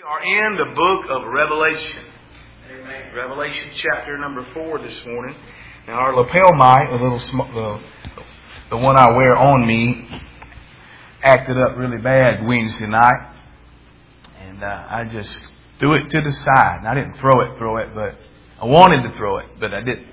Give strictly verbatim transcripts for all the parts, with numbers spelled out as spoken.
We are in the book of Revelation. Amen. Revelation chapter number four this morning. Now our lapel mic, the little sm- the, the one I wear on me, acted up really bad Wednesday night, and uh, I just threw it to the side. And I didn't throw it, throw it, but I wanted to throw it, but I didn't.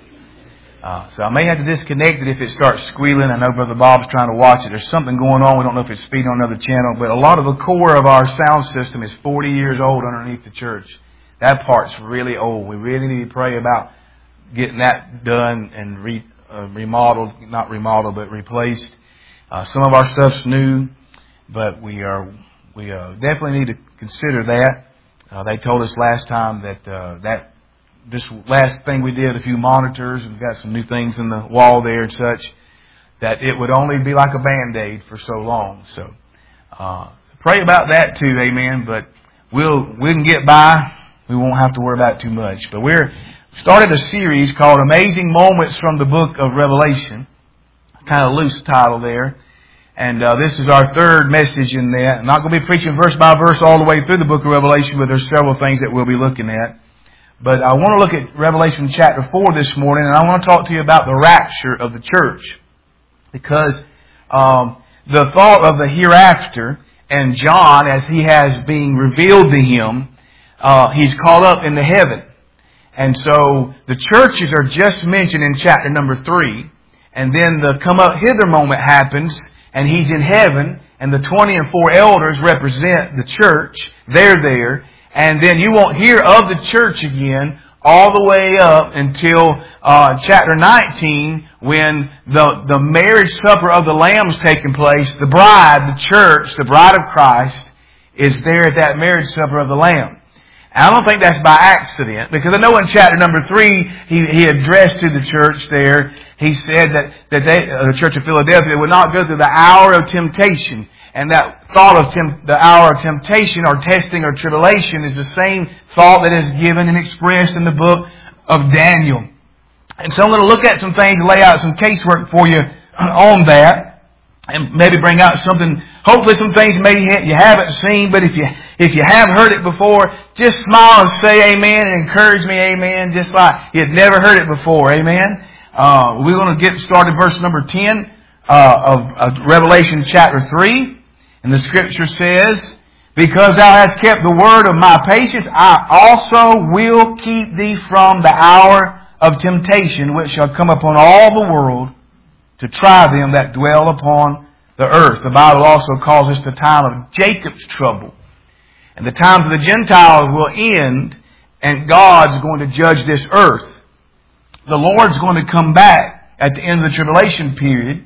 Uh, so I may have to disconnect it if it starts squealing. I know Brother Bob's trying to watch it. There's something going on. We don't know if it's feeding on another channel. But a lot of the core of our sound system is forty years old underneath the church. That part's really old. We really need to pray about getting that done and re, uh, remodeled. Not remodeled, but replaced. Uh, some of our stuff's new, but we are we uh, definitely need to consider that. Uh, they told us last time that uh, that this last thing we did, a few monitors, and got some new things in the wall there and such, that it would only be like a Band-Aid for so long. So uh, pray about that too, amen. But we'll we can get by. We won't have to worry about it too much. But we're started a series called Amazing Moments from the Book of Revelation. Kind of loose title there. And uh, this is our third message in that. I'm not going to be preaching verse by verse all the way through the book of Revelation, but there's several things that we'll be looking at. But I want to look at Revelation chapter four this morning, and I want to talk to you about the rapture of the church. Because um, the thought of the hereafter, and John, as he has being revealed to him, uh, he's caught up into heaven. And so the churches are just mentioned in chapter number three. And then the come up hither moment happens, and he's in heaven, and the twenty and four elders represent the church. They're there. And then you won't hear of the church again all the way up until uh, chapter nineteen, when the, the marriage supper of the Lamb is taking place. The bride, the church, the bride of Christ, is there at that marriage supper of the Lamb. And I don't think that's by accident, because I know in chapter number three, he, he addressed to the church there, he said that, that they, uh, the church of Philadelphia would not go through the hour of temptation. And that thought of temp- the hour of temptation or testing or tribulation is the same thought that is given and expressed in the book of Daniel. And so I'm going to look at some things, lay out some casework for you on that, and maybe bring out something, hopefully some things maybe you haven't seen, but if you if you have heard it before, just smile and say amen and encourage me, amen, just like you'd never heard it before, amen. Uh, we're going to get started verse number ten uh, of, of Revelation chapter three. And the scripture says, because thou hast kept the word of my patience, I also will keep thee from the hour of temptation, which shall come upon all the world to try them that dwell upon the earth. The Bible also calls this the time of Jacob's trouble. And the times of the Gentiles will end, and God's going to judge this earth. The Lord's going to come back at the end of the tribulation period,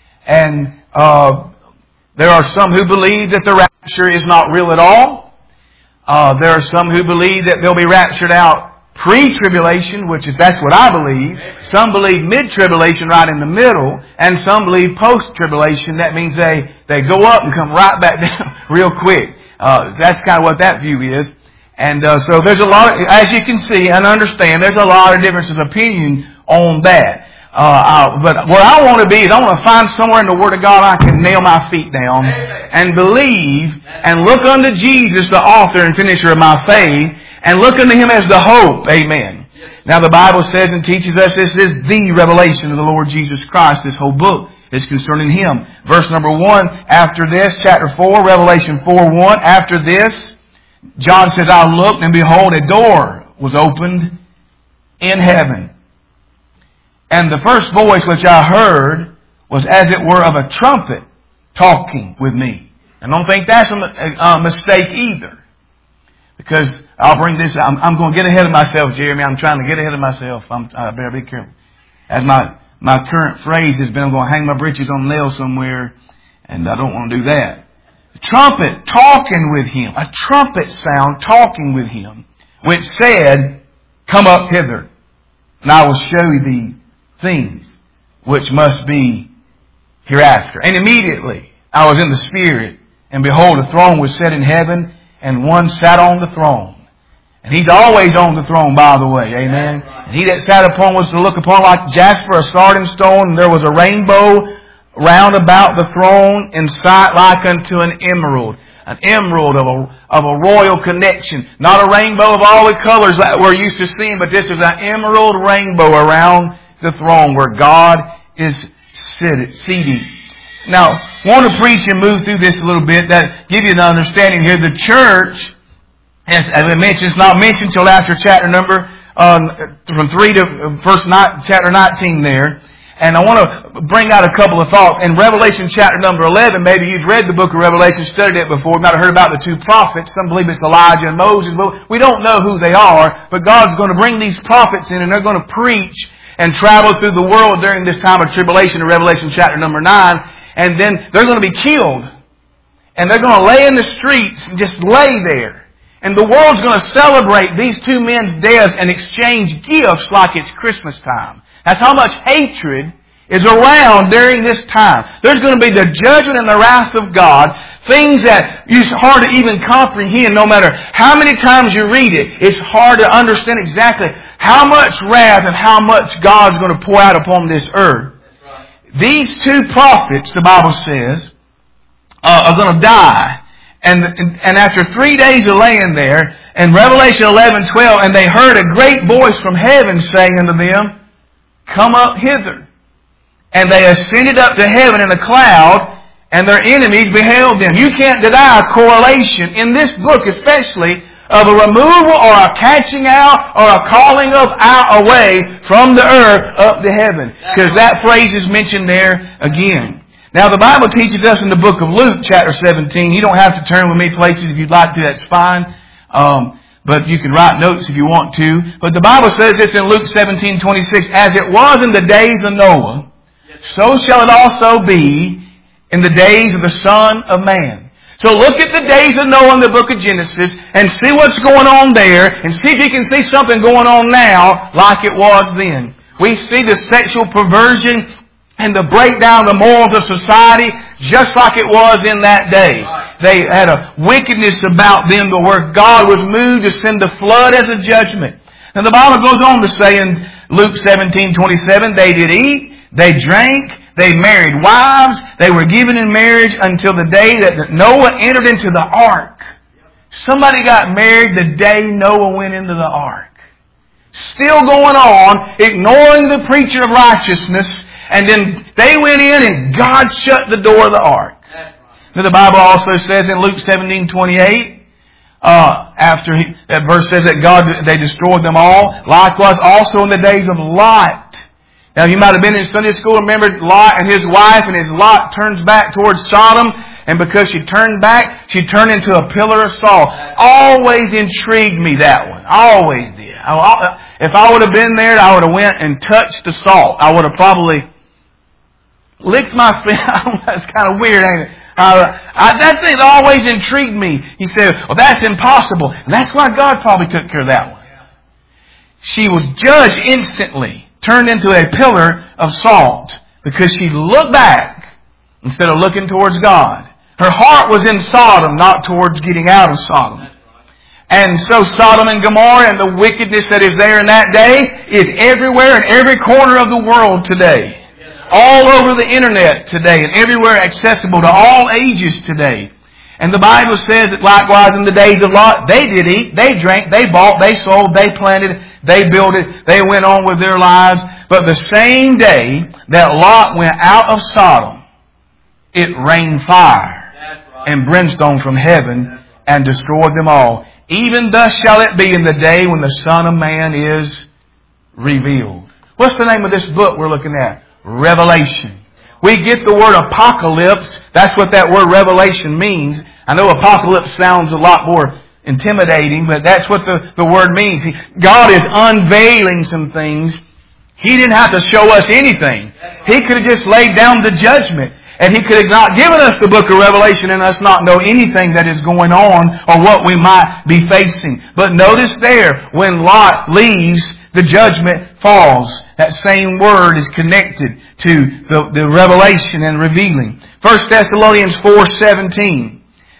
and uh there are some who believe that the rapture is not real at all. Uh, there are some who believe that they'll be raptured out pre-tribulation, which is, that's what I believe. Some believe mid-tribulation, right in the middle. And some believe post-tribulation. That means they, they go up and come right back down real quick. Uh, that's kind of what that view is. And uh, so there's a lot, of, as you can see and understand, there's a lot of differences of opinion on that. Uh, I, but where I want to be is I want to find somewhere in the Word of God I can nail my feet down and believe and look unto Jesus, the author and finisher of my faith, and look unto Him as the hope. Amen. Now the Bible says and teaches us this is the revelation of the Lord Jesus Christ. This whole book is concerning Him. Verse number one, after this, chapter four, Revelation four one, after this, John says, I looked and behold a door was opened in heaven. And the first voice which I heard was as it were of a trumpet talking with me. And don't think that's a, a mistake either. Because I'll bring this, I'm, I'm going to get ahead of myself, Jeremy. I'm trying to get ahead of myself. I'm, I better be careful. As my, my current phrase has been, I'm going to hang my britches on a nail somewhere. And I don't want to do that. A trumpet talking with him. A trumpet sound talking with him. Which said, come up hither, and I will show thee things which must be hereafter. And immediately I was in the Spirit, and behold, a throne was set in heaven, and one sat on the throne. And He's always on the throne, by the way. Amen. And He that sat upon was to look upon like jasper, a sardine stone, and there was a rainbow round about the throne in sight like unto an emerald. an emerald of a, of a royal connection. Not a rainbow of all the colors that we're used to seeing, but this is an emerald rainbow around the throne where God is seated. Now, I want to preach and move through this a little bit that give you an understanding here. The church, as, as I mentioned, it's not mentioned until after chapter number, um, from three to verse nine, chapter nineteen there. And I want to bring out a couple of thoughts. In Revelation chapter number eleven, maybe you've read the book of Revelation, studied it before. You might have heard about the two prophets. Some believe it's Elijah and Moses. But we don't know who they are. But God's going to bring these prophets in and they're going to preach and travel through the world during this time of tribulation in Revelation chapter number nine. And then they're going to be killed. And they're going to lay in the streets and just lay there. And the world's going to celebrate these two men's deaths and exchange gifts like it's Christmas time. That's how much hatred is around during this time. There's going to be the judgment and the wrath of God. Things that it's hard to even comprehend no matter how many times you read it. It's hard to understand exactly how much wrath and how much God's going to pour out upon this earth. Right. These two prophets, the Bible says, uh, are going to die. And, and, and after three days of laying there, in Revelation eleven twelve, and they heard a great voice from heaven saying unto them, come up hither. And they ascended up to heaven in a cloud, and their enemies beheld them. You can't deny a correlation in this book, especially of a removal or a catching out or a calling of out away from the earth up to heaven. Because that phrase is mentioned there again. Now the Bible teaches us in the book of Luke, chapter seventeen. You don't have to turn with me places if you'd like to, that's fine. Um, But you can write notes if you want to. But the Bible says this in Luke seventeen twenty-six. As it was in the days of Noah, so shall it also be in the days of the Son of Man. So look at the days of Noah in the book of Genesis and see what's going on there and see if you can see something going on now like it was then. We see the sexual perversion and the breakdown of the morals of society just like it was in that day. They had a wickedness about them to where God was moved to send the flood as a judgment. And the Bible goes on to say in Luke seventeen twenty-seven, they did eat, they drank, they married wives, they were given in marriage until the day that Noah entered into the ark. Somebody got married the day Noah went into the ark. Still going on, ignoring the preacher of righteousness, and then they went in and God shut the door of the ark. Now the Bible also says in Luke seventeen twenty-eight, uh, after he, that verse says that God, they destroyed them all. Likewise also in the days of Lot. Now you might have been in Sunday school and remembered Lot and his wife, and his Lot turns back towards Sodom. And because she turned back, she turned into a pillar of salt. Always intrigued me, that one. Always did. I, if I would have been there, I would have went and touched the salt. I would have probably licked my finger. That's kind of weird, ain't it? Uh, I, that thing always intrigued me. He said, well, that's impossible. And that's why God probably took care of that one. She was judged instantly, turned into a pillar of salt, because she looked back instead of looking towards God. Her heart was in Sodom, not towards getting out of Sodom. And so Sodom and Gomorrah and the wickedness that is there in that day is everywhere in every corner of the world today. All over the internet today and everywhere accessible to all ages today. And the Bible says that likewise in the days of Lot, they did eat, they drank, they bought, they sold, they planted, they built it, they went on with their lives. But the same day that Lot went out of Sodom, it rained fire and brimstone from heaven and destroyed them all. Even thus shall it be in the day when the Son of Man is revealed. What's the name of this book we're looking at? Revelation. We get the word apocalypse. That's what that word revelation means. I know apocalypse sounds a lot more intimidating, but that's what the, the word means. He, God is unveiling some things. He didn't have to show us anything. He could have just laid down the judgment. And He could have not given us the book of Revelation and us not know anything that is going on or what we might be facing. But notice there, when Lot leaves, the judgment falls. That same word is connected to the, the revelation and revealing. First Thessalonians four seventeen.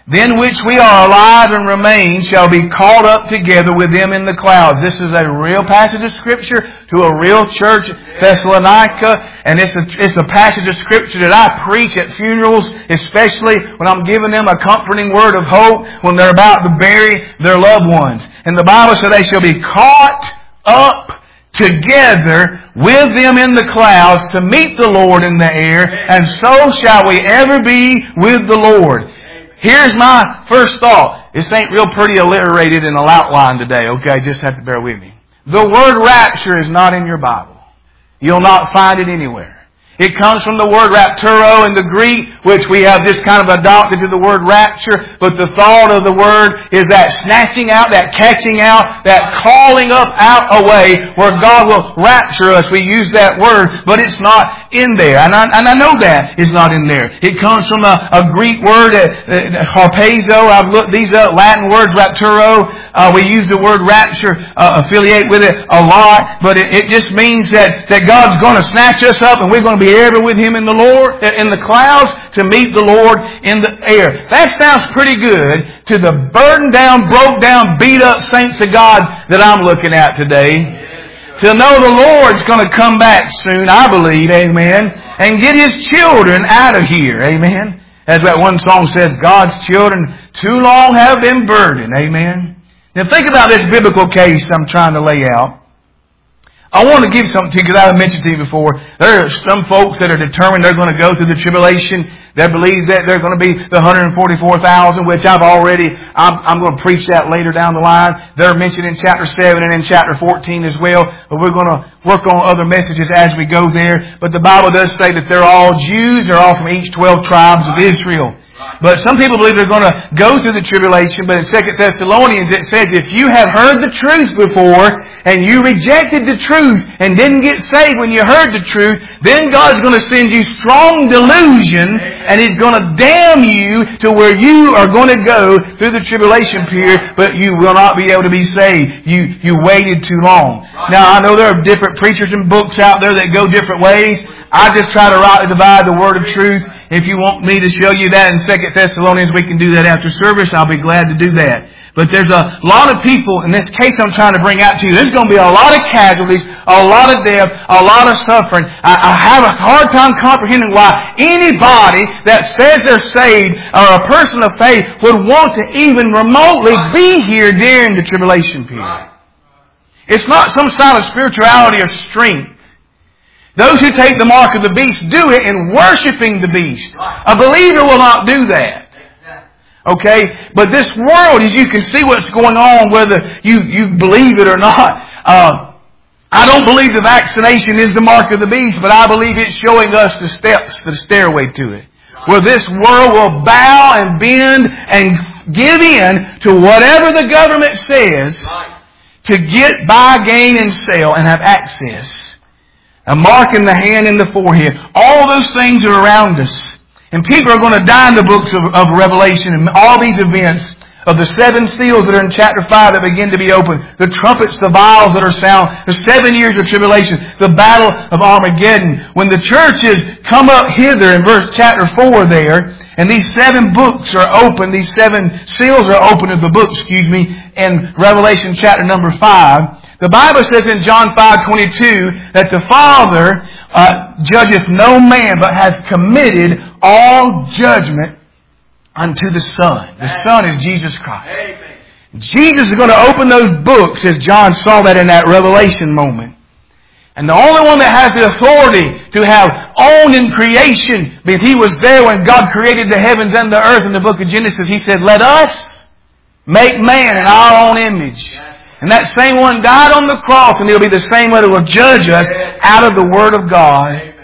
then which we are alive and remain shall be caught up together with them in the clouds. This is a real passage of Scripture to a real church, Thessalonica, and it's a, it's a passage of Scripture that I preach at funerals, especially when I'm giving them a comforting word of hope when they're about to bury their loved ones. And the Bible said they shall be caught up together with them in the clouds to meet the Lord in the air, and so shall we ever be with the Lord. Here's my first thought. This ain't real pretty alliterated in a outline today, okay? Just have to bear with me. The word rapture is not in your Bible. You'll not find it anywhere. It comes from the word rapturo in the Greek, which we have just kind of adopted to the word rapture. But the thought of the word is that snatching out, that catching out, that calling up out away, where God will rapture us. We use that word, but it's not in there. And I, and I know that it's not in there. It comes from a, a Greek word, uh, uh, harpazo. I've looked these up, Latin words, rapturo. Uh, we use the word rapture, uh, affiliate with it a lot, but it, it just means that, that God's going to snatch us up and we're going to be ever with Him in the Lord, in the clouds to meet the Lord in the air. That sounds pretty good to the burdened down, broke down, beat up saints of God that I'm looking at today. To know the Lord's going to come back soon, I believe, amen, and get His children out of here, amen. As that one song says, God's children too long have been burdened, amen. Now think about this biblical case I'm trying to lay out. I want to give something to you because I've mentioned to you before. There are some folks that are determined they're going to go through the tribulation. They believe that they're going to be the one hundred forty-four thousand, which I've already, I'm, I'm going to preach that later down the line. They're mentioned in chapter seven and in chapter fourteen as well. But we're going to work on other messages as we go there. But the Bible does say that they're all Jews. They're all from each twelve tribes of Israel. But some people believe they're going to go through the tribulation. But in Second Thessalonians it says, if you have heard the truth before and you rejected the truth and didn't get saved when you heard the truth, then God's going to send you strong delusion and He's going to damn you to where you are going to go through the tribulation period, but you will not be able to be saved. You, you waited too long. Now I know there are different preachers and books out there that go different ways. I just try to rightly divide the word of truth. If you want me to show you that in Second Thessalonians, we can do that after service. I'll be glad to do that. But there's a lot of people, in this case I'm trying to bring out to you, there's going to be a lot of casualties, a lot of death, a lot of suffering. I, I have a hard time comprehending why anybody that says they're saved or a person of faith would want to even remotely be here during the tribulation period. It's not some sign of spirituality or strength. Those who take the mark of the beast do it in worshiping the beast. A believer will not do that. Okay? But this world, as you can see what's going on, whether you, you believe it or not, uh, I don't believe the vaccination is the mark of the beast, but I believe it's showing us the steps, the stairway to it. Where this world will bow and bend and give in to whatever the government says to get, buy, gain, and sell and have access. A mark in the hand and the forehead. All those things are around us. And people are going to die in the books of, of Revelation and all these events of the seven seals that are in chapter five that begin to be opened. The trumpets, the vials that are sound. The seven years of tribulation. The battle of Armageddon. When the churches come up hither in verse chapter four there, and these seven books are open, these seven seals are open of the book, excuse me, in Revelation chapter number five. The Bible says in John five twenty-two that the Father uh, judgeth no man, but hath committed all judgment unto the Son. The Son is Jesus Christ. Amen. Jesus is going to open those books as John saw that in that Revelation moment. And the only one that has the authority to have owned in creation, because He was there when God created the heavens and the earth in the book of Genesis. He said, let us make man in our own image. And that same one died on the cross, and He'll be the same one that will judge us out of the Word of God.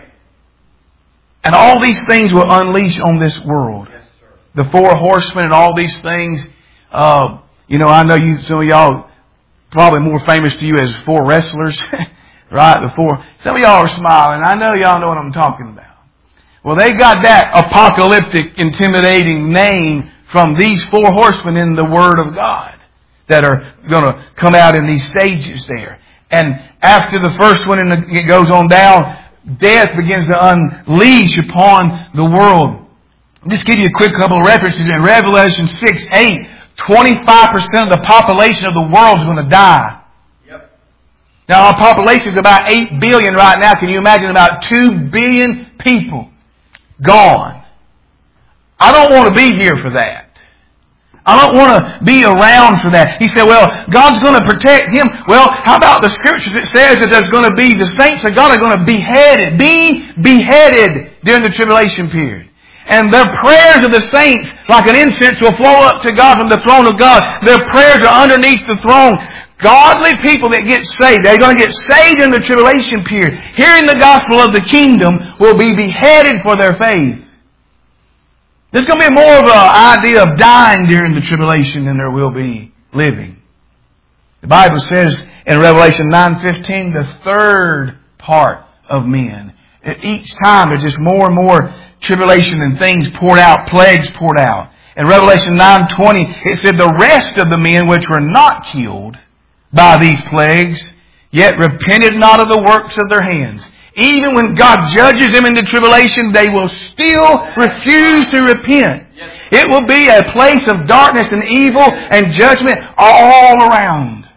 And all these things will unleash on this world. The four horsemen and all these things. Uh, you know, I know you, some of y'all probably more famous to you as four wrestlers. Right? The four. Some of y'all are smiling. I know y'all know what I'm talking about. Well, they got that apocalyptic, intimidating name from these four horsemen in the Word of God that are going to come out in these stages there. And after the first one and it goes on down, death begins to unleash upon the world. I'll just give you a quick couple of references. In Revelation six eight, twenty-five percent of the population of the world is going to die. Yep. Now our population is about eight billion right now. Can you imagine about two billion people gone? I don't want to be here for that. I don't want to be around for that. He said, well, God's going to protect him. Well, how about the scriptures that says that there's going to be, the saints of God are going to be beheaded, be beheaded during the tribulation period. And their prayers of the saints, like an incense, will flow up to God from the throne of God. Their prayers are underneath the throne. Godly people that get saved, they're going to get saved in the tribulation period. Hearing the gospel of the kingdom will be beheaded for their faith. There's going to be more of an idea of dying during the tribulation than there will be living. The Bible says in Revelation nine fifteen, the third part of men. Each time there's just more and more tribulation and things poured out, plagues poured out. In Revelation nine twenty, it said the rest of the men which were not killed by these plagues, yet repented not of the works of their hands. Even when God judges them in the tribulation, they will still refuse to repent. It will be a place of darkness and evil and judgment all around.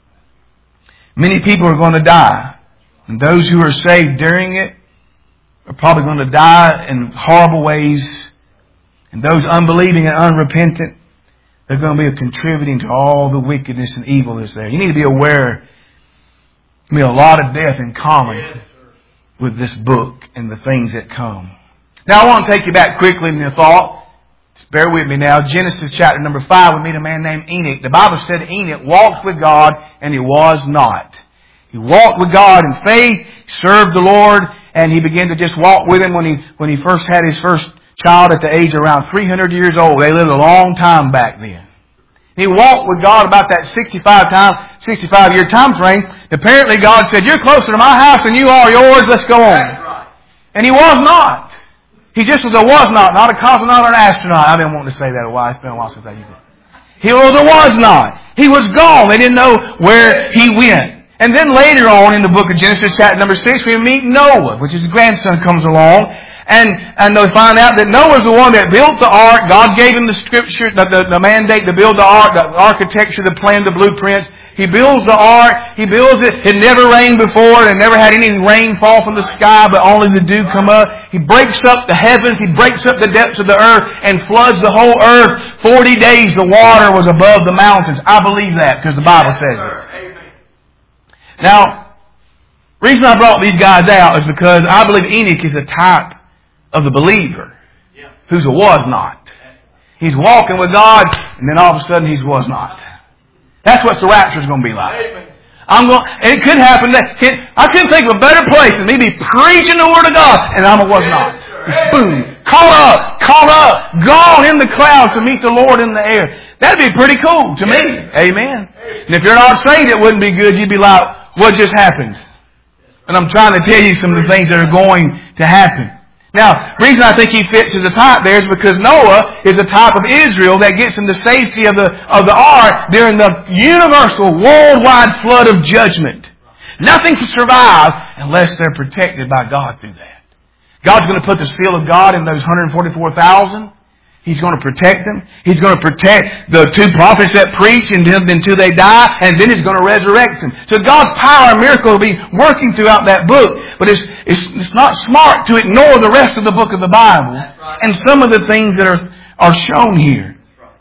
Many people are going to die. And those who are saved during it are probably going to die in horrible ways. And those unbelieving and unrepentant, they're going to be contributing to all the wickedness and evil that's there. You need to be aware there'll be a lot of death in common with this book and the things that come. Now I want to take you back quickly in your thought. Just bear with me now. Genesis chapter number five, we meet a man named Enoch. The Bible said Enoch walked with God and he was not. He walked with God in faith, served the Lord, and he began to just walk with Him when he when he first had his first child at the age of around three hundred years old. They lived a long time back then. He walked with God about that sixty-five time, sixty-five year time frame. Apparently God said, you're closer to my house than you are yours, let's go on. Right. And he was not. He just was a was not, not a cosmonaut or an astronaut. I've been wanting to say that a while. It's been a while since I used it. He was a was not. He was gone. They didn't know where he went. And then later on in the book of Genesis chapter number six, we meet Noah, which his grandson comes along. And, and they find out that Noah's the one that built the ark. God gave him the scripture, the, the, the mandate to build the ark, the architecture, the plan, the blueprints. He builds the ark. He builds it. It never rained before. It never had any rain fall from the sky, but only the dew come up. He breaks up the heavens. He breaks up the depths of the earth and floods the whole earth. Forty days the water was above the mountains. I believe that because the Bible says it. Now, the reason I brought these guys out is because I believe Enoch is a type of the believer who's a was not. He's walking with God, and then all of a sudden he's was not. That's what the rapture is going to be like. I'm going, and it could happen that I couldn't think of a better place than me be preaching the Word of God, and I'm a was not. Just boom, caught up, caught up, gone in the clouds to meet the Lord in the air. That'd be pretty cool to me. Amen. And if you're not saved, it wouldn't be good. You'd be like, what just happened? And I'm trying to tell you some of the things that are going to happen. Now, the reason I think he fits as a type there is because Noah is a type of Israel that gets in the safety of the, of the ark during the universal worldwide flood of judgment. Nothing can survive unless they're protected by God through that. God's going to put the seal of God in those one hundred forty-four thousand. He's going to protect them. He's going to protect the two prophets that preach until they die, and then He's going to resurrect them. So God's power and miracle will be working throughout that book. But it's, it's, it's not smart to ignore the rest of the book of the Bible and some of the things that are, are shown here.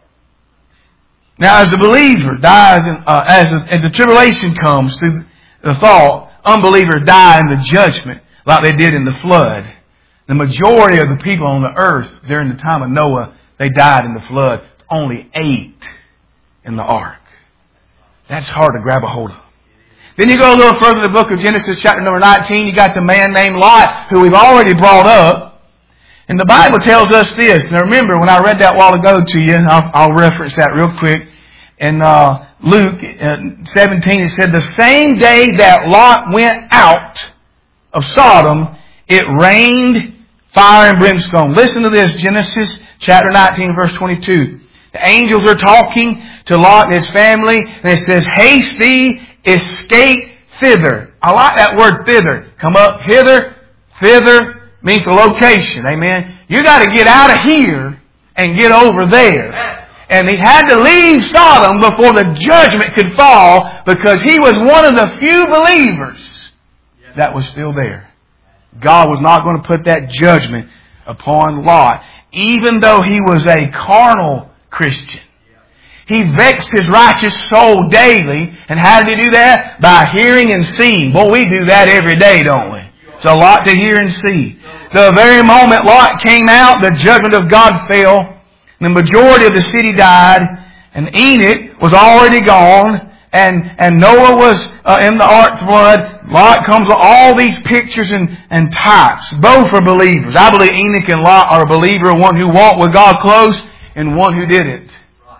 Now, as the believer dies, in, uh, as, a, as the tribulation comes through the thought, unbelievers die in the judgment like they did in the flood. The majority of the people on the earth during the time of Noah, they died in the flood. Only eight in the ark. That's hard to grab a hold of. Then you go a little further to the book of Genesis chapter number nineteen. You got the man named Lot, who we've already brought up. And the Bible tells us this. Now remember, when I read that a while ago to you, I'll, I'll reference that real quick. In uh, Luke uh, seventeen, it said, the same day that Lot went out of Sodom, it rained fire and brimstone. Listen to this, Genesis chapter nineteen, verse twenty-two. The angels are talking to Lot and his family, and it says, haste thee, escape thither. I like that word thither. Come up hither, thither means the location. Amen. You got to get out of here and get over there. And he had to leave Sodom before the judgment could fall, because he was one of the few believers that was still there. God was not going to put that judgment upon Lot, even though he was a carnal Christian. He vexed his righteous soul daily. And how did he do that? By hearing and seeing. Boy, we do that every day, don't we? It's a lot to hear and see. The very moment Lot came out, the judgment of God fell. The majority of the city died. And Enoch was already gone. And, and Noah was uh, in the ark flood. Lot comes with all these pictures and, and types. Both are believers. I believe Enoch and Lot are a believer. One who walked with God close and one who didn't.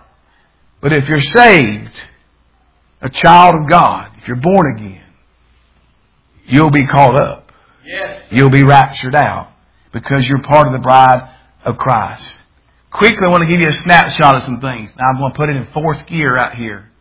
But if you're saved, a child of God, if you're born again, you'll be caught up. Yes. You'll be raptured out because you're part of the bride of Christ. Quickly, I want to give you a snapshot of some things. Now, I'm going to put it in fourth gear out here.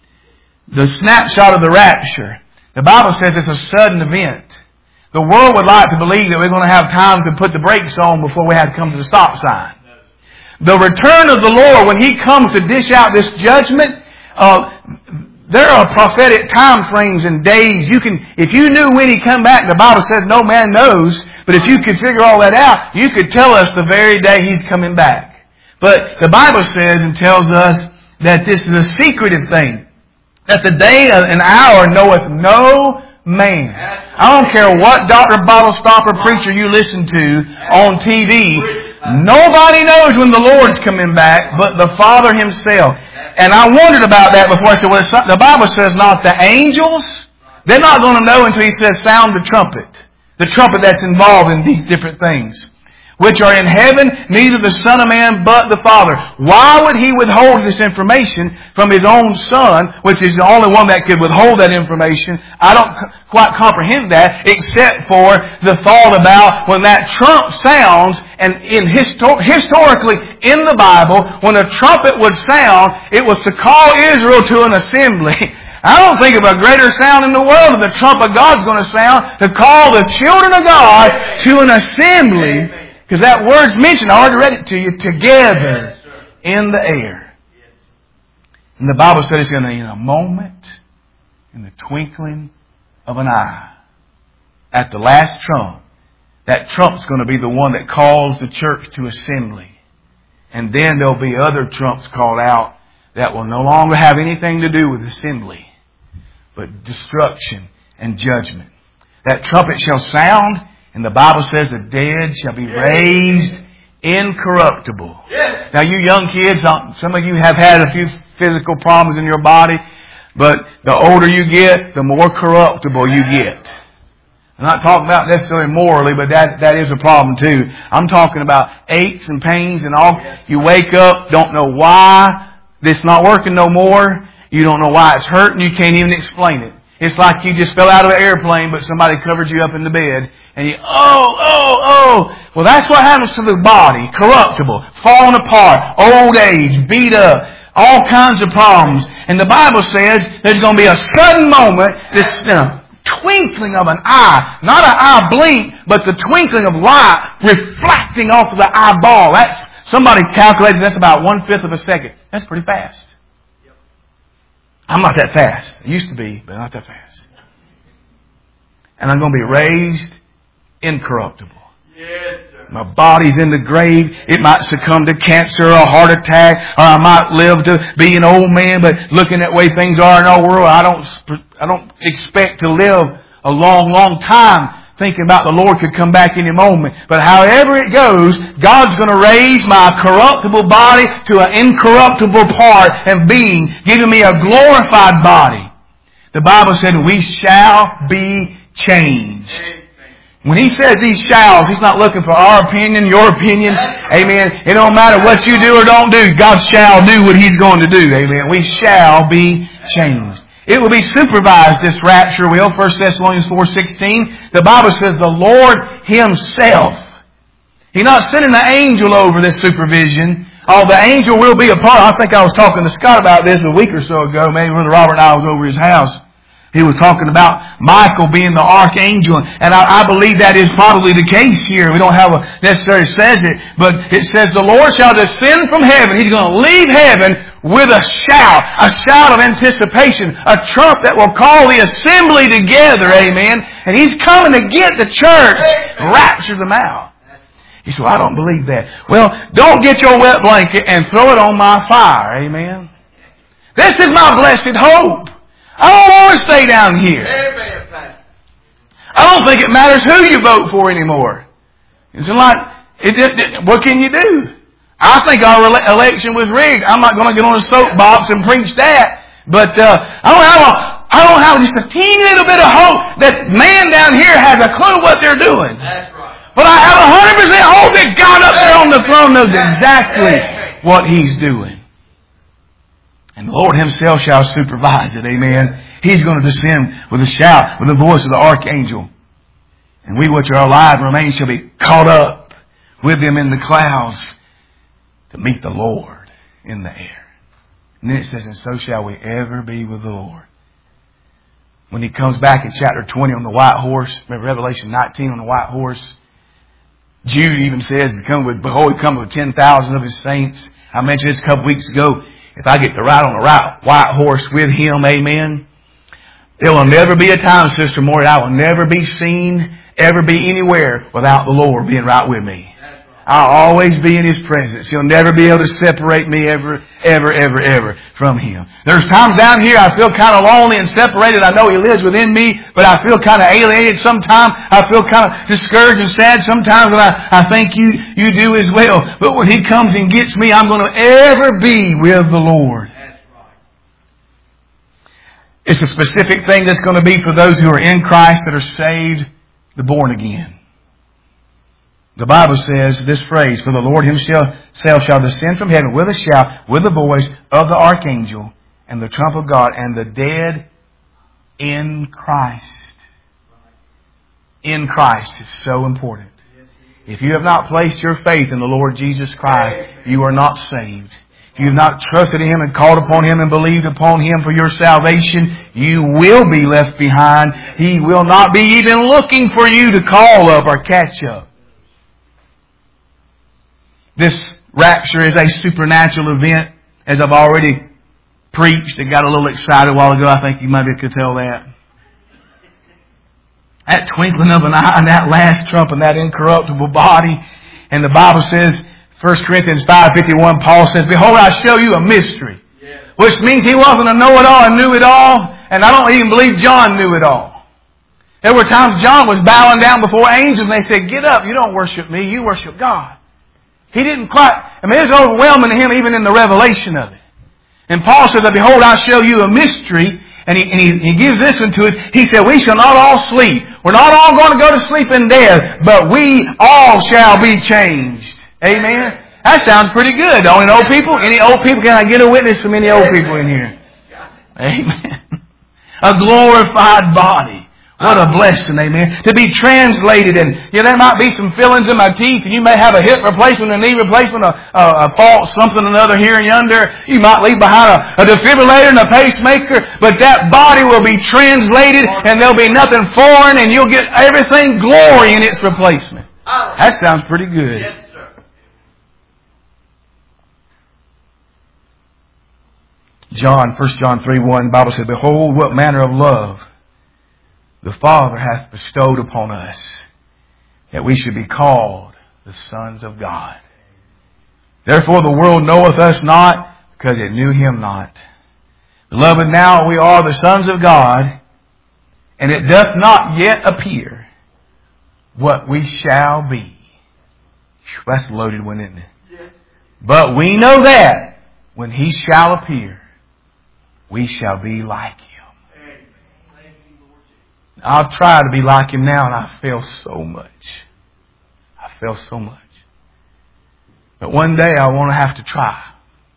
The snapshot of the rapture. The Bible says it's a sudden event. The world would like to believe that we're going to have time to put the brakes on before we have to come to the stop sign. The return of the Lord, when He comes to dish out this judgment, uh, there are prophetic time frames and days. You can, if you knew when He come back, the Bible says no man knows. But if you could figure all that out, you could tell us the very day He's coming back. But the Bible says and tells us that this is a secretive thing. That the day and hour knoweth no man. I don't care what Doctor Bottle Stopper preacher you listen to on T V. Nobody knows when the Lord's coming back but the Father Himself. And I wondered about that before. I said, well, the Bible says not the angels. They're not going to know until He says sound the trumpet. The trumpet that's involved in these different things. Which are in heaven, neither the Son of Man but the Father. Why would He withhold this information from His own Son, which is the only one that could withhold that information? I don't quite comprehend that, except for the thought about when that trump sounds, and in histor- historically in the Bible, when a trumpet would sound, it was to call Israel to an assembly. I don't think of a greater sound in the world than the trump of God's going to sound to call the children of God to an assembly. Because that word's mentioned, I already read it to you, together in the air. And the Bible said it's going to be in a moment, in the twinkling of an eye. At the last trump, that trump's going to be the one that calls the church to assembly. And then there'll be other trumps called out that will no longer have anything to do with assembly, but destruction and judgment. That trumpet shall sound. And the Bible says the dead shall be raised incorruptible. Yes. Now you young kids, some of you have had a few physical problems in your body, but the older you get, the more corruptible you get. I'm not talking about necessarily morally, but that, that is a problem too. I'm talking about aches and pains and all. You wake up, don't know why this not working no more. You don't know why it's hurting. You can't even explain it. It's like you just fell out of an airplane, but somebody covered you up in the bed. And you, oh, oh, oh. Well, that's what happens to the body. Corruptible. Falling apart. Old age. Beat up. All kinds of problems. And the Bible says there's going to be a sudden moment, this you know, twinkling of an eye. Not an eye blink, but the twinkling of light reflecting off of the eyeball. That's, somebody calculated that's about one-fifth of a second. That's pretty fast. I'm not that fast. I used to be, but not that fast. And I'm going to be raised incorruptible. Yes, sir. My body's in the grave. It might succumb to cancer or a heart attack, or I might live to be an old man. But looking at the way things are in our world, I don't, I don't expect to live a long, long time. Thinking about the Lord could come back any moment. But however it goes, God's going to raise my corruptible body to an incorruptible part and being, giving me a glorified body. The Bible said we shall be changed. When He says these shalls, He's not looking for our opinion, your opinion. Amen. It don't matter what you do or don't do. God shall do what He's going to do. Amen. We shall be changed. It will be supervised, this rapture will. First Thessalonians four sixteen. The Bible says the Lord Himself. He's not sending an angel over this supervision. Oh, the angel will be a part. I think I was talking to Scott about this a week or so ago. Maybe Brother Robert and I was over his house. He was talking about Michael being the archangel, and I, I believe that is probably the case here. We don't have a necessarily says it, but it says the Lord shall descend from heaven. He's going to leave heaven with a shout, a shout of anticipation, a trump that will call the assembly together, amen. And He's coming to get the church, rapture them out. He said, well, I don't believe that. Well, don't get your wet blanket and throw it on my fire, amen. This is my blessed hope. I don't want to stay down here. I don't think it matters who you vote for anymore. It's like, it, it, what can you do? I think our election was rigged. I'm not going to get on a soapbox and preach that. But uh, I don't have a, I don't have just a teeny little bit of hope that man down here has a clue what they're doing. That's right. But I have a hundred percent hope that God up there on the throne knows exactly what He's doing. And the Lord Himself shall supervise it. Amen. He's going to descend with a shout, with the voice of the archangel. And we which are alive and remain shall be caught up with Him in the clouds to meet the Lord in the air. And then it says, and so shall we ever be with the Lord. When He comes back in chapter twenty on the white horse, Revelation nineteen on the white horse, Jude even says, He's come with, behold, He comes with ten thousand of His saints. I mentioned this a couple weeks ago. If I get to ride on a white horse with Him, amen, there will never be a time, Sister Morty, I will never be seen, ever be anywhere without the Lord being right with me. I'll always be in His presence. He'll never be able to separate me ever, ever, ever, ever from Him. There's times down here I feel kind of lonely and separated. I know He lives within me, but I feel kind of alienated sometimes. I feel kind of discouraged and sad sometimes, and I, I think you, you do as well. But when He comes and gets me, I'm going to ever be with the Lord. It's a specific thing that's going to be for those who are in Christ, that are saved, the born again. The Bible says this phrase, for the Lord Himself shall descend from heaven with a shout, with the voice of the archangel, and the trump of God, and the dead in Christ. In Christ is so important. If you have not placed your faith in the Lord Jesus Christ, you are not saved. If you have not trusted in Him and called upon Him and believed upon Him for your salvation, you will be left behind. He will not be even looking for you to call up or catch up. This rapture is a supernatural event, as I've already preached and got a little excited a while ago. I think you maybe could tell that. That twinkling of an eye and that last trump and that incorruptible body. And the Bible says, First Corinthians five fifty-one, Paul says, behold, I show you a mystery. Yeah. Which means he wasn't a know-it-all and knew it all. And I don't even believe John knew it all. There were times John was bowing down before angels and they said, get up, you don't worship me, you worship God. He didn't quite, I mean, it was overwhelming to him even in the revelation of it. And Paul says, behold, I show you a mystery. And, he, and he, he gives this one to it. He said, we shall not all sleep. We're not all going to go to sleep in death, but we all shall be changed. Amen? That sounds pretty good. Don't any old people? Any old people? Can I get a witness from any old people in here? Amen. A glorified body. What a blessing, amen. To be translated, and you know, there might be some fillings in my teeth, and you may have a hip replacement, a knee replacement, a, a, a fault, something or another here and yonder. You might leave behind a, a defibrillator and a pacemaker, but that body will be translated, and there'll be nothing foreign, and you'll get everything glory in its replacement. That sounds pretty good. Yes, sir. John, First John three one, the Bible says, behold, what manner of love the Father hath bestowed upon us, that we should be called the sons of God. Therefore the world knoweth us not, because it knew Him not. Beloved, now we are the sons of God, and it doth not yet appear what we shall be. That's a loaded one, isn't it? But we know that when He shall appear, we shall be like Him. I'll try to be like Him now, and I fail so much. I fail so much. But one day I want to have to try.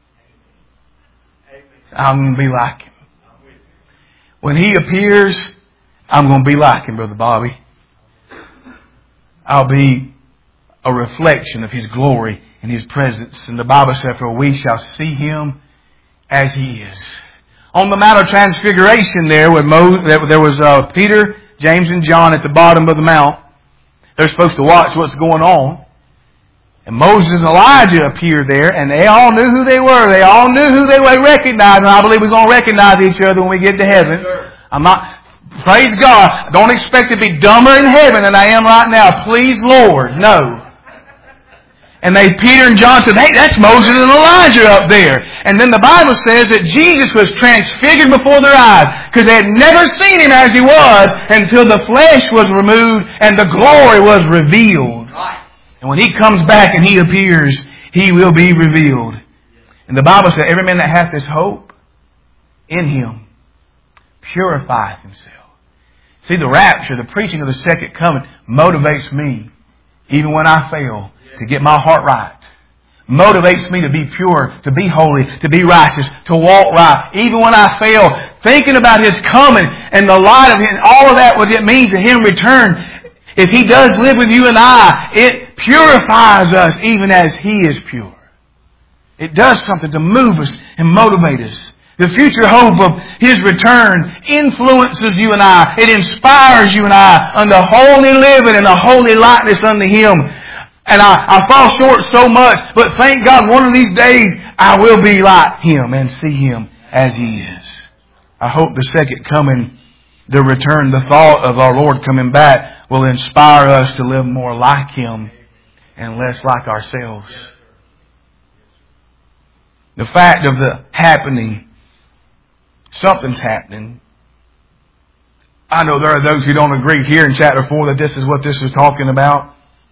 I'm going to be like Him. When He appears, I'm going to be like Him, Brother Bobby. I'll be a reflection of His glory and His presence. And the Bible said, for we shall see Him as He is. On the Mount of Transfiguration there, where Mo, there was uh, Peter, James, and John at the bottom of the mount. They're supposed to watch what's going on. And Moses and Elijah appear there, and they all knew who they were. They all knew who they were. They recognized, and I believe we're going to recognize each other when we get to heaven. I'm not, praise God, I don't expect to be dumber in heaven than I am right now. Please, Lord, no. And they, Peter and John said, hey, that's Moses and Elijah up there. And then the Bible says that Jesus was transfigured before their eyes, because they had never seen Him as He was until the flesh was removed and the glory was revealed. And when He comes back and He appears, He will be revealed. And the Bible says, every man that hath this hope in Him purifieth himself. See, the rapture, the preaching of the second coming motivates me, even when I fail, to get my heart right. Motivates me to be pure, to be holy, to be righteous, to walk right. Even when I fail, thinking about His coming and the light of Him, all of that, what it means to Him return. If He does live with you and I, it purifies us even as He is pure. It does something to move us and motivate us. The future hope of His return influences you and I. It inspires you and I unto holy living and a holy likeness unto Him. And I, I fall short so much, but thank God one of these days I will be like Him and see Him as He is. I hope the second coming, the return, the thought of our Lord coming back will inspire us to live more like Him and less like ourselves. The fact of the happening, something's happening. I know there are those who don't agree here in chapter four that this is what this is talking about.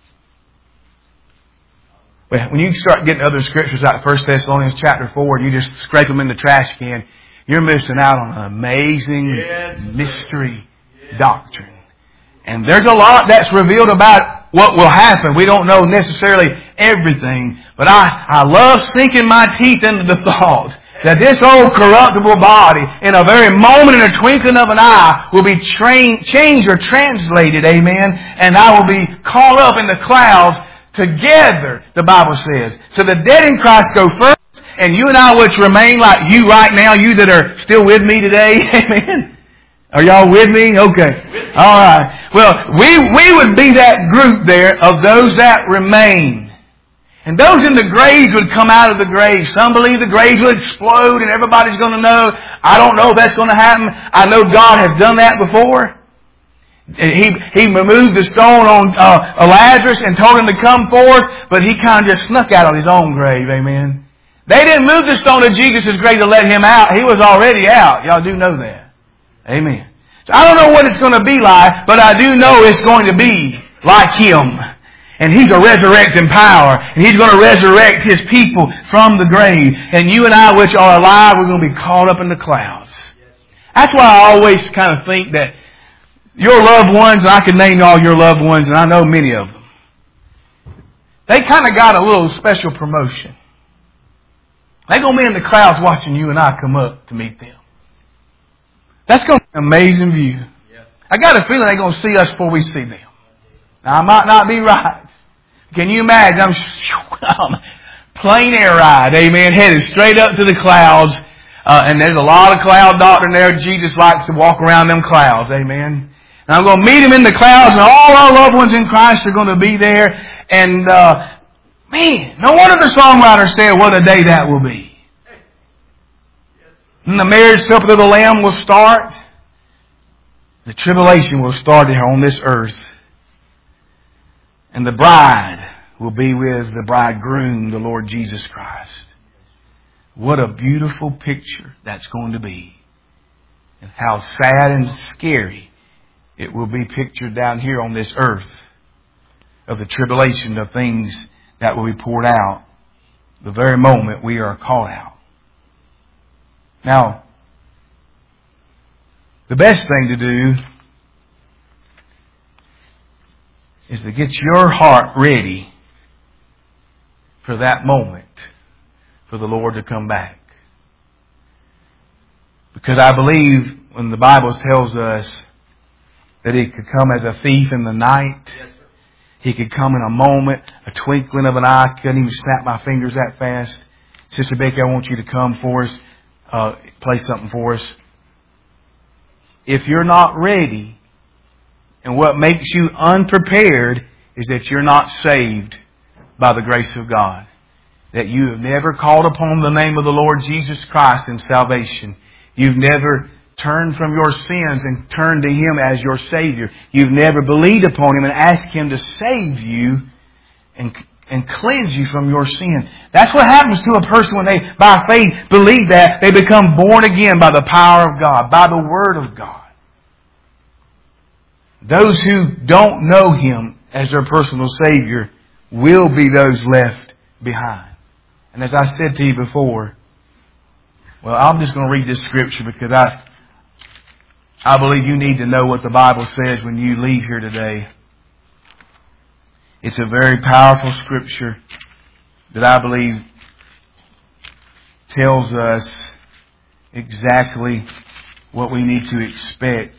But when you start getting other scriptures like First Thessalonians chapter four and you just scrape them in the trash can, you're missing out on an amazing yes. mystery yes. doctrine. And there's a lot that's revealed about what will happen. We don't know necessarily everything. But I, I love sinking my teeth into the thought that this old corruptible body, in a very moment, in a twinkling of an eye, will be train, changed or translated, amen, and I will be caught up in the clouds together, the Bible says. So the dead in Christ go first, and you and I which remain, like you right now, you that are still with me today, amen. Are y'all with me? Okay. All right. Well, we, we would be that group there of those that remain. And those in the graves would come out of the graves. Some believe the graves will explode and everybody's going to know. I don't know if that's going to happen. I know God has done that before. He, he removed the stone on uh, Lazarus and told him to come forth, but he kind of just snuck out of his own grave. Amen. They didn't move the stone of Jesus' grave to let him out. He was already out. Y'all do know that. Amen. So I don't know what it's going to be like, but I do know it's going to be like Him. And He's a resurrecting power. And He's going to resurrect His people from the grave. And you and I, which are alive, we're going to be caught up in the clouds. That's why I always kind of think that your loved ones, and I can name all your loved ones, and I know many of them, they kind of got a little special promotion. They're going to be in the clouds watching you and I come up to meet them. That's going to be an amazing view. I got a feeling they're going to see us before we see them. Now, I might not be right. Can you imagine? I'm, I'm plane air ride, amen, headed straight up to the clouds. Uh, and there's a lot of cloud doctrine there. Jesus likes to walk around them clouds, amen. And I'm going to meet Him in the clouds, and all our loved ones in Christ are going to be there. And, uh, man, no wonder the songwriter said what a day that will be. And the marriage supper of the Lamb will start. The tribulation will start here on this earth. And the bride will be with the bridegroom, the Lord Jesus Christ. What a beautiful picture that's going to be. And how sad and scary it will be pictured down here on this earth of the tribulation of things that will be poured out the very moment we are called out. Now, the best thing to do is to get your heart ready for that moment for the Lord to come back. Because I believe when the Bible tells us that He could come as a thief in the night, yes, He could come in a moment, a twinkling of an eye. I couldn't even snap my fingers that fast. Sister Becky, I want you to come for us. uh, play something for us. If you're not ready, and what makes you unprepared is that you're not saved by the grace of God. That you have never called upon the name of the Lord Jesus Christ in salvation. You've never turned from your sins and turned to Him as your Savior. You've never believed upon Him and asked Him to save you and, and cleanse you from your sin. That's what happens to a person when they, by faith, believe that. They become born again by the power of God, by the Word of God. Those who don't know Him as their personal Savior will be those left behind. And as I said to you before, well, I'm just going to read this scripture because I, I believe you need to know what the Bible says when you leave here today. It's a very powerful scripture that I believe tells us exactly what we need to expect.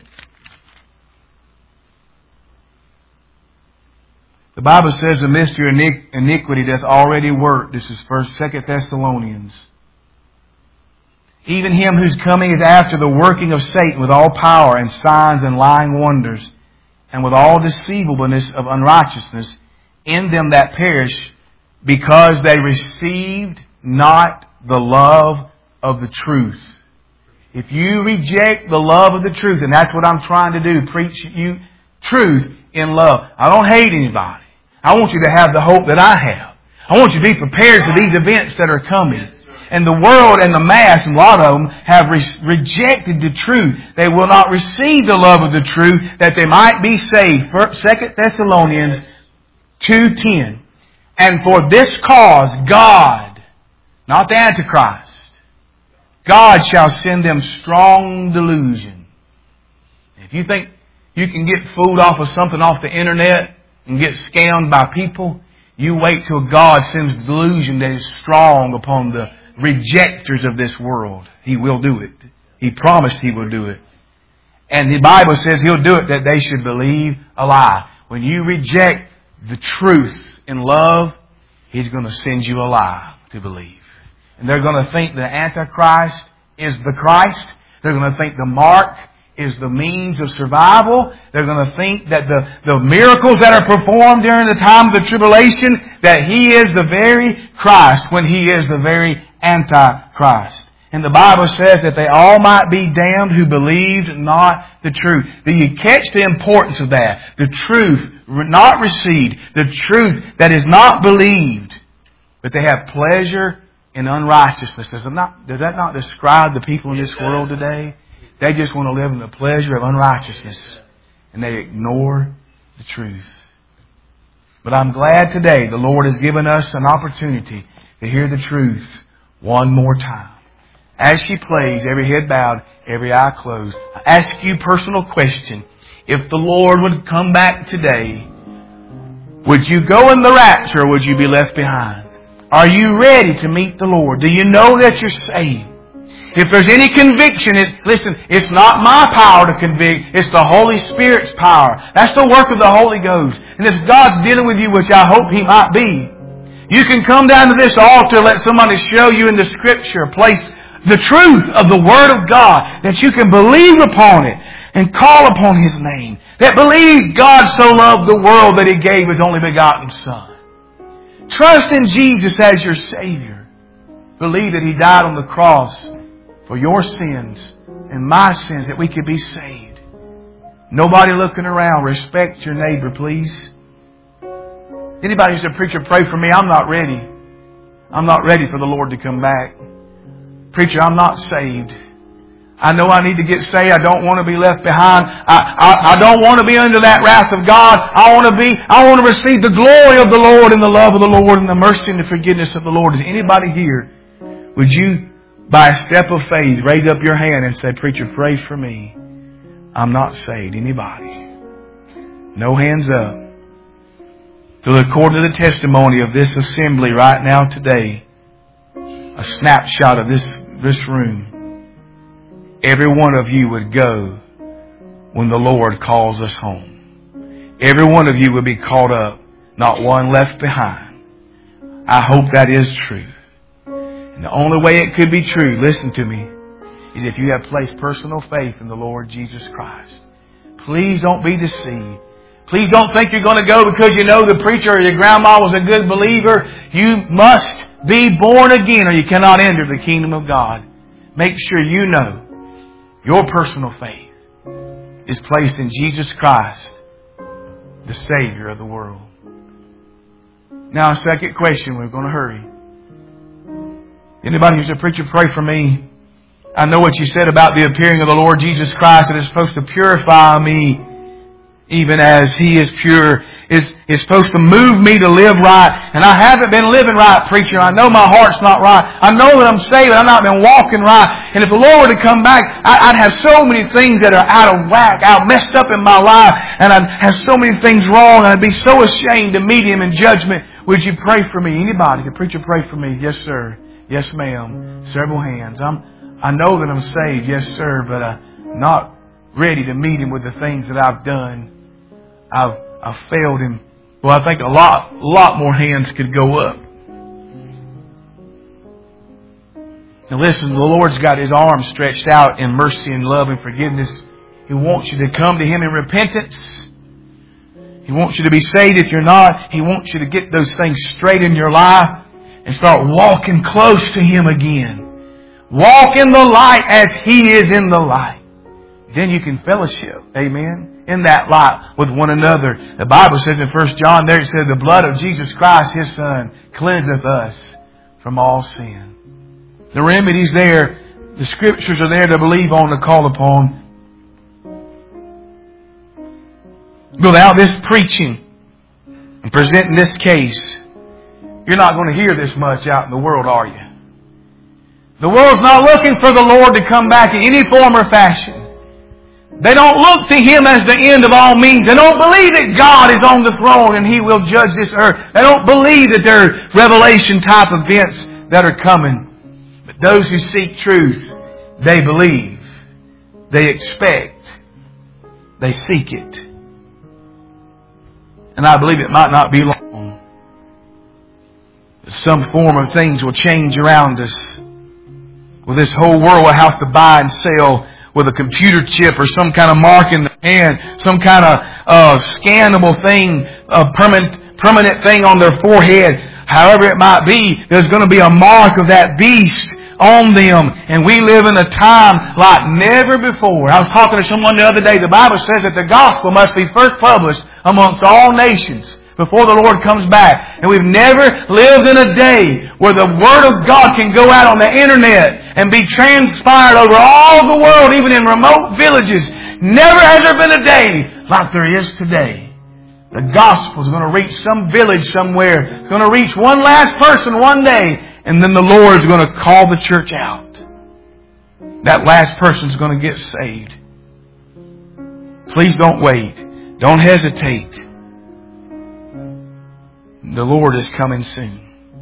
The Bible says the mystery of iniquity doth already work. This is First, Second Thessalonians. Even him whose coming is after the working of Satan with all power and signs and lying wonders, and with all deceivableness of unrighteousness in them that perish, because they received not the love of the truth. If you reject the love of the truth, and that's what I'm trying to do, preach you truth in love. I don't hate anybody. I want you to have the hope that I have. I want you to be prepared for these events that are coming. And the world and the mass, a lot of them, have re- rejected the truth. They will not receive the love of the truth that they might be saved. Second Thessalonians two ten. And for this cause, God, not the Antichrist, God shall send them strong delusion. If you think you can get fooled off of something off the internet and get scammed by people, you wait till God sends delusion that is strong upon the rejectors of this world. He will do it. He promised He will do it. And the Bible says He'll do it that they should believe a lie. When you reject the truth in love, He's going to send you a lie to believe. And they're going to think the Antichrist is the Christ. They're going to think the mark is the means of survival. They're going to think that the, the miracles that are performed during the time of the tribulation, that He is the very Christ when He is the very Antichrist. And the Bible says that they all might be damned who believed not the truth. Do you catch the importance of that? The truth not received. The truth that is not believed. But they have pleasure in unrighteousness. Does, it not, does that not describe the people in this world today? They just want to live in the pleasure of unrighteousness. And they ignore the truth. But I'm glad today the Lord has given us an opportunity to hear the truth one more time. As she plays, every head bowed, every eye closed, I ask you a personal question. If the Lord would come back today, would you go in the rapture or would you be left behind? Are you ready to meet the Lord? Do you know that you're saved? If there's any conviction, it, listen, it's not my power to convict. It's the Holy Spirit's power. That's the work of the Holy Ghost. And if God's dealing with you, which I hope He might be, you can come down to this altar, let somebody show you in the Scripture a place, the truth of the Word of God, that you can believe upon it and call upon His name. That believe God so loved the world that He gave His only begotten Son. Trust in Jesus as your Savior. Believe that He died on the cross for your sins and my sins, that we could be saved. Nobody looking around. Respect your neighbor, please. Anybody who said, "Preacher, pray for me," I'm not ready. I'm not ready for the Lord to come back. "Preacher, I'm not saved. I know I need to get saved. I don't want to be left behind. I, I, I don't want to be under that wrath of God. I want to be, I want to receive the glory of the Lord and the love of the Lord and the mercy and the forgiveness of the Lord." Is anybody here? Would you, by a step of faith, raise up your hand and say, "Preacher, pray for me. I'm not saved." Anybody? No hands up. So according to the testimony of this assembly right now today, a snapshot of this, this room, every one of you would go when the Lord calls us home. Every one of you would be caught up, not one left behind. I hope that is true. And the only way it could be true, listen to me, is if you have placed personal faith in the Lord Jesus Christ. Please don't be deceived. Please don't think you're going to go because you know the preacher or your grandma was a good believer. You must be born again or you cannot enter the kingdom of God. Make sure you know your personal faith is placed in Jesus Christ, the Savior of the world. Now, a second question. We're going to hurry. Anybody who's a preacher, pray for me. I know what you said about the appearing of the Lord Jesus Christ. It is supposed to purify me even as He is pure. It's, it's supposed to move me to live right. And I haven't been living right, preacher. I know my heart's not right. I know that I'm saved. I've not been walking right. And if the Lord were to come back, I, I'd have so many things that are out of whack, out messed up in my life. And I'd have so many things wrong. And I'd be so ashamed to meet Him in judgment. Would you pray for me? Anybody? The preacher, pray for me. Yes, sir. Yes, ma'am. Several hands. I'm, I know that I'm saved. Yes, sir. But I'm not ready to meet Him with the things that I've done. I've, I've failed Him. Well, I think a lot, lot more hands could go up. Now listen, the Lord's got His arms stretched out in mercy and love and forgiveness. He wants you to come to Him in repentance. He wants you to be saved if you're not. He wants you to get those things straight in your life and start walking close to Him again. Walk in the light as He is in the light. Then you can fellowship. Amen. In that light with one another. The Bible says in First John there, it says, the blood of Jesus Christ, His Son, cleanseth us from all sin. The remedy's there. The Scriptures are there to believe on, to call upon. Without this preaching and presenting this case, you're not going to hear this much out in the world, are you? The world's not looking for the Lord to come back in any form or fashion. They don't look to Him as the end of all means. They don't believe that God is on the throne and He will judge this earth. They don't believe that there are revelation type events that are coming. But those who seek truth, they believe. They expect. They seek it. And I believe it might not be long. Some form of things will change around us. Well, this whole world will have to buy and sell with a computer chip or some kind of mark in the hand, some kind of uh, scannable thing, a permanent, permanent thing on their forehead. However it might be, there's going to be a mark of that beast on them. And we live in a time like never before. I was talking to someone the other day. The Bible says that the gospel must be first published amongst all nations before the Lord comes back. And we've never lived in a day where the Word of God can go out on the internet and be transpired over all the world, even in remote villages. Never has there been a day like there is today. The gospel is going to reach some village somewhere. It's going to reach one last person one day. And then the Lord is going to call the church out. That last person is going to get saved. Please don't wait. Don't hesitate. The Lord is coming soon.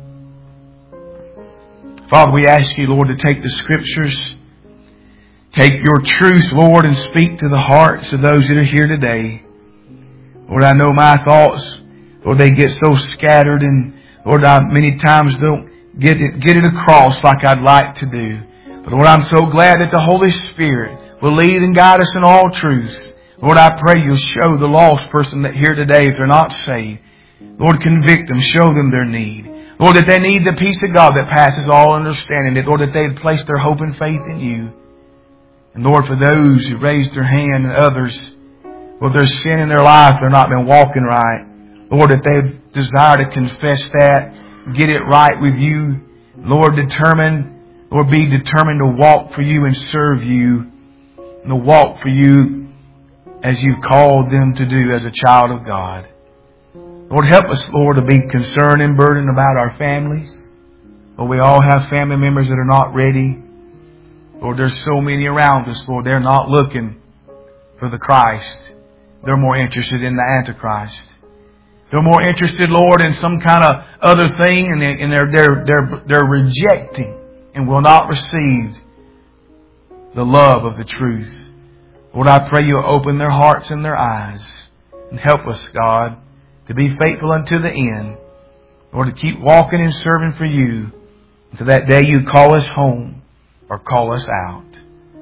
Father, we ask You, Lord, to take the Scriptures, take Your truth, Lord, and speak to the hearts of those that are here today. Lord, I know my thoughts, Lord, they get so scattered, and Lord, I many times don't get it, get it across like I'd like to do. But Lord, I'm so glad that the Holy Spirit will lead and guide us in all truth. Lord, I pray You'll show the lost person that here today, if they're not saved, Lord, convict them, show them their need. Lord, that they need the peace of God that passes all understanding. That, Lord, that they had placed their hope and faith in You. And Lord, for those who raised their hand and others, Lord, there's sin in their life, they're not been walking right. Lord, that they desire to confess that, get it right with You. Lord, determined, Lord, be determined to walk for You and serve You. And to walk for You as You've called them to do as a child of God. Lord, help us, Lord, to be concerned and burdened about our families. Lord, we all have family members that are not ready. Lord, there's so many around us, Lord, they're not looking for the Christ. They're more interested in the Antichrist. They're more interested, Lord, in some kind of other thing, and, they, and they're, they're, they're, they're rejecting and will not receive the love of the truth. Lord, I pray You'll open their hearts and their eyes and help us, God, to be faithful unto the end. Lord, to keep walking and serving for You until that day You call us home or call us out.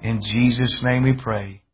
In Jesus' name we pray.